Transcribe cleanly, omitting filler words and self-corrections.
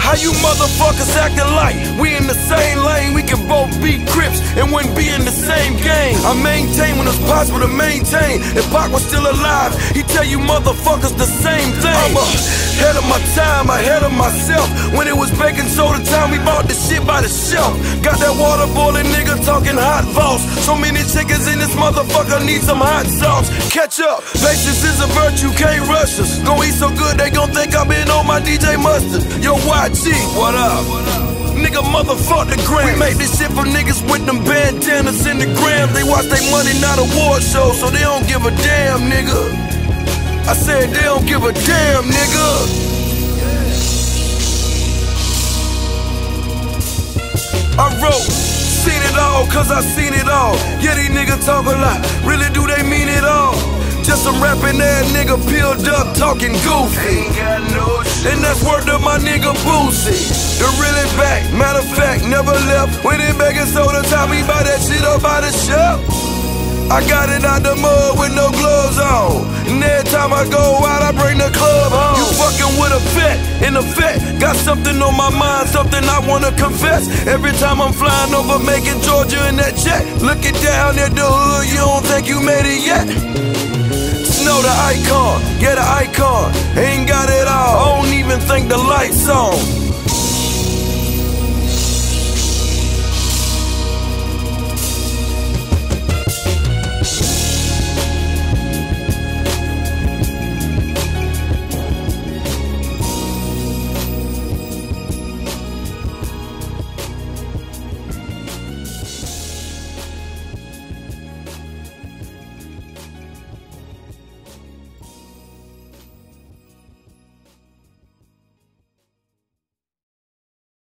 How you motherfuckers acting like we in the same lane? We can both be Crips and wouldn't be in the same game. I maintain when it's possible to maintain. If Pac was still alive, he'd tell you motherfuckers the same thing. I'm ahead of my time, ahead of myself. When it was baking soda time, we bought the shit by the shelf. Got that water boiling, nigga talking hot boss. So many chickens in this motherfucker, need some hot sauce. Catch up, patience is a virtue, can't rush us. Gon' eat so good, they gon' think I've been on my DJ Mustard. Yo, YG, what up? Nigga, motherfuck the gram. We make this shit for niggas with them bandanas in the gram. They watch they money, not award show, so they don't give a damn, nigga. I said they don't give a damn, nigga. I wrote, seen it all, cause I seen it all. Yeah, these niggas talk a lot, really do they mean it all? Just some rapping ass nigga peeled up, talking goofy. And that's word to my nigga Boosie. The really back, matter of fact, never left. When it baking soda, time me buy that shit up by the shelf. I got it out the mud with no gloves on. And every time I go out, I bring the club on. You fucking with a vet, in effect. Got something on my mind, something I wanna confess. Every time I'm flying over, making Georgia in that jet. Looking down at the hood, you don't think you made it yet? Know the icon, get an icon, ain't got it all.